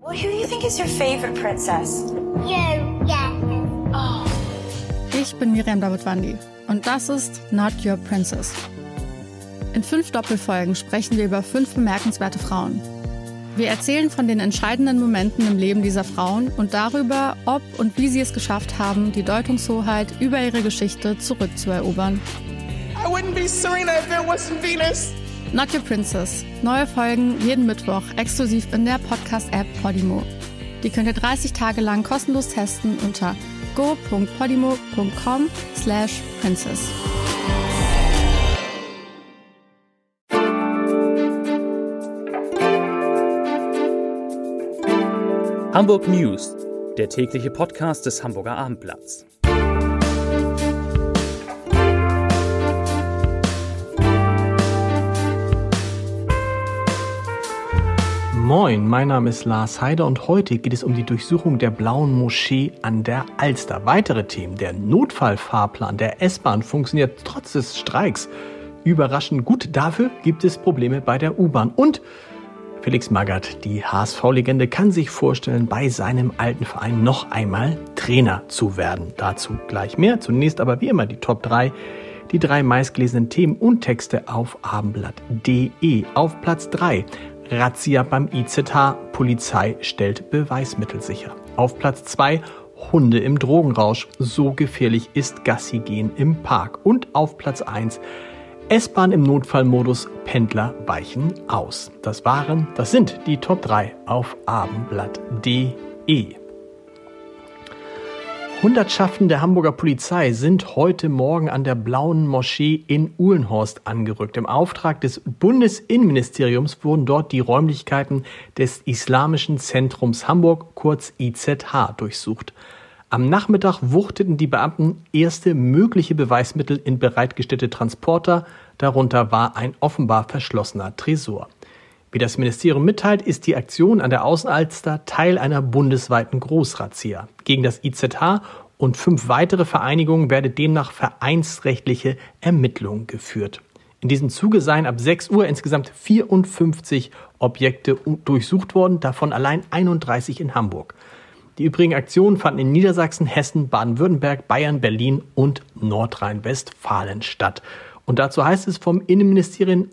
Well, who do you think is your favorite princess? You, yeah. Oh. Ich bin Miriam Davidwandi und das ist Not Your Princess. In 5 Doppelfolgen sprechen wir über 5 bemerkenswerte Frauen. Wir erzählen von den entscheidenden Momenten im Leben dieser Frauen und darüber, ob und wie sie es geschafft haben, die Deutungshoheit über ihre Geschichte zurückzuerobern. I wouldn't be Serena if there wasn't Venus. Not Your Princess. Neue Folgen jeden Mittwoch exklusiv in der Podcast-App Podimo. Die könnt ihr 30 Tage lang kostenlos testen unter go.podimo.com/princess. Hamburg News, der tägliche Podcast des Hamburger Abendblatts. Moin, mein Name ist Lars Heider und heute geht es um die Durchsuchung der Blauen Moschee an der Alster. Weitere Themen: Der Notfallfahrplan der S-Bahn funktioniert trotz des Streiks überraschend gut. Dafür gibt es Probleme bei der U-Bahn. Und Felix Magath, die HSV-Legende, kann sich vorstellen, bei seinem alten Verein noch einmal Trainer zu werden. Dazu gleich mehr. Zunächst aber wie immer die Top 3, die 3 meistgelesenen Themen und Texte auf abendblatt.de. Auf Platz 3, Razzia beim IZH, Polizei stellt Beweismittel sicher. Auf Platz 2, Hunde im Drogenrausch, so gefährlich ist Gassi gehen im Park. Und auf Platz 1, S-Bahn im Notfallmodus, Pendler weichen aus. Das sind die Top 3 auf abendblatt.de. Hundertschaften der Hamburger Polizei sind heute Morgen an der Blauen Moschee in Uhlenhorst angerückt. Im Auftrag des Bundesinnenministeriums wurden dort die Räumlichkeiten des Islamischen Zentrums Hamburg, kurz IZH, durchsucht. Am Nachmittag wuchteten die Beamten erste mögliche Beweismittel in bereitgestellte Transporter. Darunter war ein offenbar verschlossener Tresor. Wie das Ministerium mitteilt, ist die Aktion an der Außenalster Teil einer bundesweiten Großrazzia. Gegen das IZH und 5 weitere Vereinigungen werde demnach vereinsrechtliche Ermittlungen geführt. In diesem Zuge seien ab 6 Uhr insgesamt 54 Objekte durchsucht worden, davon allein 31 in Hamburg. Die übrigen Aktionen fanden in Niedersachsen, Hessen, Baden-Württemberg, Bayern, Berlin und Nordrhein-Westfalen statt. Und dazu heißt es vom Innenministerium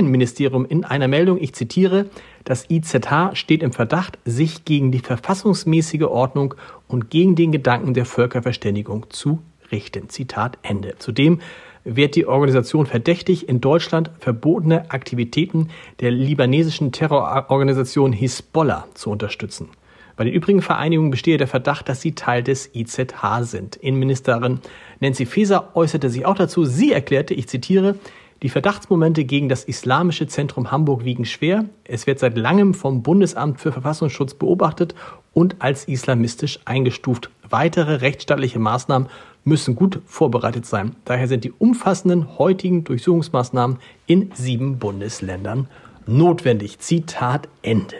in einer Meldung, ich zitiere: Das IZH steht im Verdacht, sich gegen die verfassungsmäßige Ordnung und gegen den Gedanken der Völkerverständigung zu richten. Zitat Ende. Zudem wird die Organisation verdächtig, in Deutschland verbotene Aktivitäten der libanesischen Terrororganisation Hisbollah zu unterstützen. Bei den übrigen Vereinigungen bestehe der Verdacht, dass sie Teil des IZH sind. Innenministerin Nancy Faeser äußerte sich auch dazu. Sie erklärte, ich zitiere: Die Verdachtsmomente gegen das Islamische Zentrum Hamburg wiegen schwer. Es wird seit langem vom Bundesamt für Verfassungsschutz beobachtet und als islamistisch eingestuft. Weitere rechtsstaatliche Maßnahmen müssen gut vorbereitet sein. Daher sind die umfassenden heutigen Durchsuchungsmaßnahmen in 7 Bundesländern notwendig. Zitat Ende.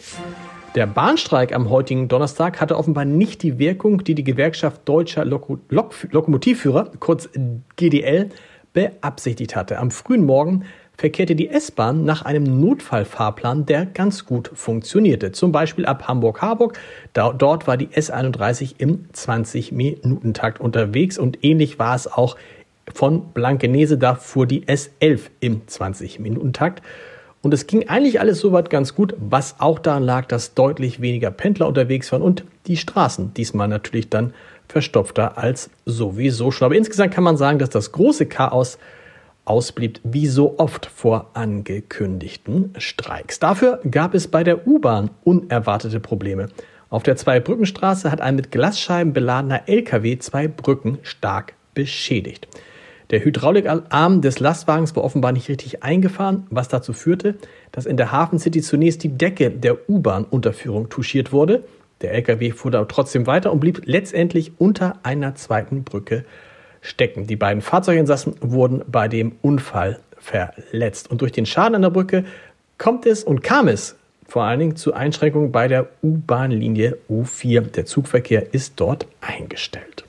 Der Bahnstreik am heutigen Donnerstag hatte offenbar nicht die Wirkung, die die Gewerkschaft Deutscher Lokomotivführer, kurz GDL, beabsichtigt hatte. Am frühen Morgen verkehrte die S-Bahn nach einem Notfallfahrplan, der ganz gut funktionierte. Zum Beispiel ab Hamburg-Harburg. Dort war die S31 im 20-Minuten-Takt unterwegs und ähnlich war es auch von Blankenese. Da fuhr die S11 im 20-Minuten-Takt. Und es ging eigentlich alles soweit ganz gut, was auch daran lag, dass deutlich weniger Pendler unterwegs waren und die Straßen diesmal natürlich dann verstopfter als sowieso schon. Aber insgesamt kann man sagen, dass das große Chaos ausblieb, wie so oft vor angekündigten Streiks. Dafür gab es bei der U-Bahn unerwartete Probleme. Auf der Zweibrückenstraße hat ein mit Glasscheiben beladener LKW 2 Brücken stark beschädigt. Der Hydraulikarm des Lastwagens war offenbar nicht richtig eingefahren, was dazu führte, dass in der Hafen City zunächst die Decke der U-Bahn-Unterführung touchiert wurde. Der LKW fuhr da trotzdem weiter und blieb letztendlich unter einer zweiten Brücke stecken. Die beiden Fahrzeuginsassen wurden bei dem Unfall verletzt. Und durch den Schaden an der Brücke kam es vor allen Dingen zu Einschränkungen bei der U-Bahn-Linie U4. Der Zugverkehr ist dort eingestellt.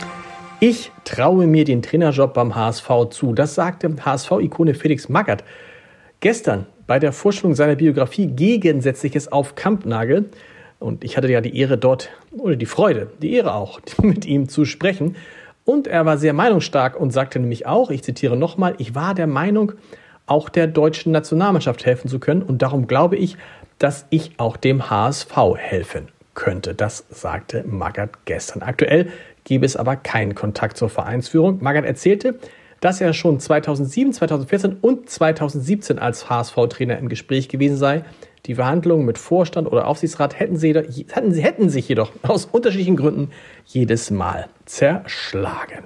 Ich traue mir den Trainerjob beim HSV zu. Das sagte HSV-Ikone Felix Magath gestern bei der Vorstellung seiner Biografie Gegensätzliches auf Kampnagel. Und ich hatte ja die Ehre dort, oder die Freude, die Ehre auch, mit ihm zu sprechen. Und er war sehr meinungsstark und sagte nämlich auch, ich zitiere nochmal, ich war der Meinung, auch der deutschen Nationalmannschaft helfen zu können. Und darum glaube ich, dass ich auch dem HSV helfen könnte. Das sagte Magath gestern. Aktuell gäbe es aber keinen Kontakt zur Vereinsführung. Magath erzählte, dass er schon 2007, 2014 und 2017 als HSV-Trainer im Gespräch gewesen sei. Die Verhandlungen mit Vorstand oder Aufsichtsrat hätten sich jedoch aus unterschiedlichen Gründen jedes Mal zerschlagen.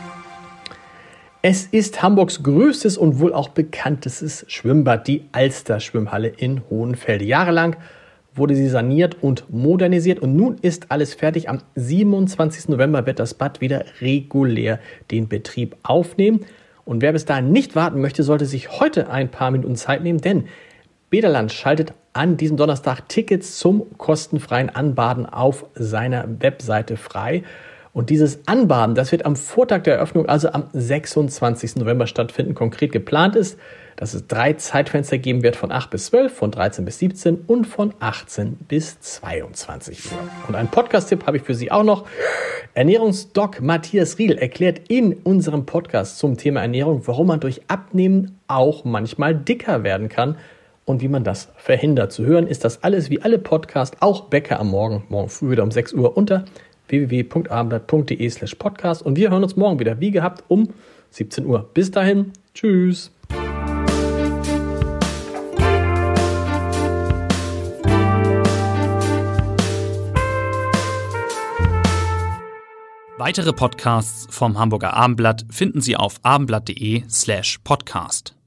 Es ist Hamburgs größtes und wohl auch bekanntestes Schwimmbad, die Alster-Schwimmhalle in Hohenfelde. Jahrelang wurde sie saniert und modernisiert und nun ist alles fertig. Am 27. November wird das Bad wieder regulär den Betrieb aufnehmen. Und wer bis dahin nicht warten möchte, sollte sich heute ein paar Minuten Zeit nehmen, denn Bäderland schaltet an diesem Donnerstag Tickets zum kostenfreien Anbaden auf seiner Webseite frei. Und dieses Anbaden, das wird am Vortag der Eröffnung, also am 26. November stattfinden. Konkret geplant ist, dass es 3 Zeitfenster geben wird von 8 bis 12, von 13 bis 17 und von 18 bis 22 Uhr. Und einen Podcast-Tipp habe ich für Sie auch noch. Ernährungsdoc Matthias Riedl erklärt in unserem Podcast zum Thema Ernährung, warum man durch Abnehmen auch manchmal dicker werden kann und wie man das verhindert. Zu hören ist das alles wie alle Podcasts, auch Bäcker am Morgen früh wieder um 6 Uhr unter www.abendblatt.de/podcast. Und wir hören uns morgen wieder, wie gehabt, um 17 Uhr. Bis dahin, tschüss. Weitere Podcasts vom Hamburger Abendblatt finden Sie auf abendblatt.de/podcast.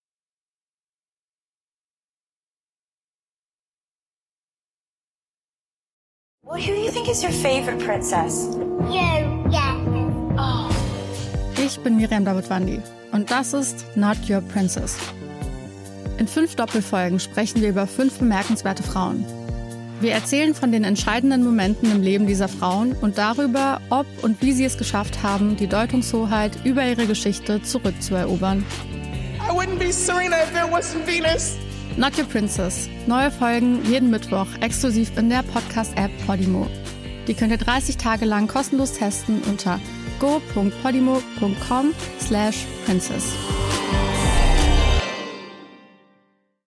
Well, who do you think is your favorite princess? You, yeah. Oh. Ich bin Miriam Davidwandi und das ist Not Your Princess. In 5 Doppelfolgen sprechen wir über 5 bemerkenswerte Frauen. Wir erzählen von den entscheidenden Momenten im Leben dieser Frauen und darüber, ob und wie sie es geschafft haben, die Deutungshoheit über ihre Geschichte zurückzuerobern. I wouldn't be Serena if there wasn't Venus. Not Your Princess. Neue Folgen jeden Mittwoch exklusiv in der Podcast-App Podimo. Die könnt ihr 30 Tage lang kostenlos testen unter go.podimo.com/princess.